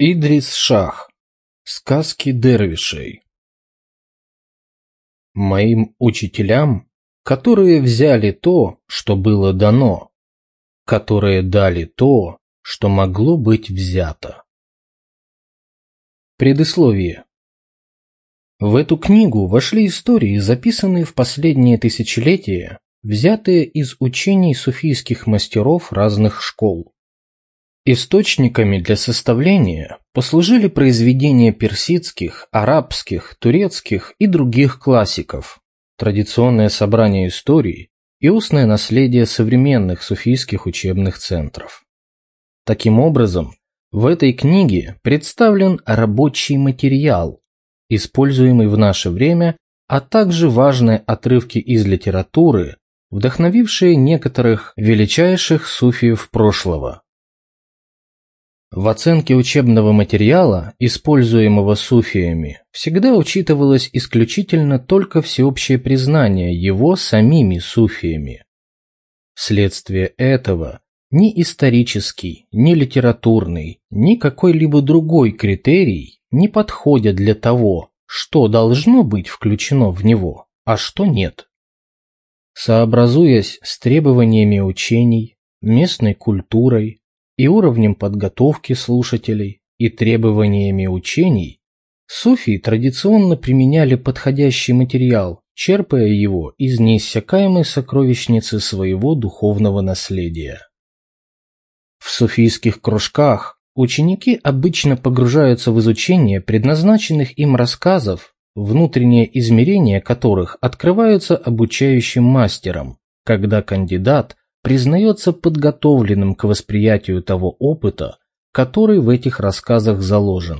Идрис Шах. Сказки дервишей. Моим учителям, которые взяли то, что было дано, которые дали то, что могло быть взято. Предисловие. В эту книгу вошли истории, записанные в последние тысячелетия, взятые из учений суфийских мастеров разных школ. Источниками для составления послужили произведения персидских, арабских, турецких и других классиков, традиционное собрание историй и устное наследие современных суфийских учебных центров. Таким образом, в этой книге представлен рабочий материал, используемый в наше время, а также важные отрывки из литературы, вдохновившие некоторых величайших суфиев прошлого. В оценке учебного материала, используемого суфиями, всегда учитывалось исключительно только всеобщее признание его самими суфиями. Вследствие этого ни исторический, ни литературный, ни какой-либо другой критерий не подходят для того, что должно быть включено в него, а что нет. Сообразуясь с требованиями учений, местной культурой, и уровнем подготовки слушателей, и требованиями учений, суфии традиционно применяли подходящий материал, черпая его из неиссякаемой сокровищницы своего духовного наследия. В суфийских кружках ученики обычно погружаются в изучение предназначенных им рассказов, внутреннее измерение которых открываются обучающим мастером, когда кандидат признается подготовленным к восприятию того опыта, который в этих рассказах заложен.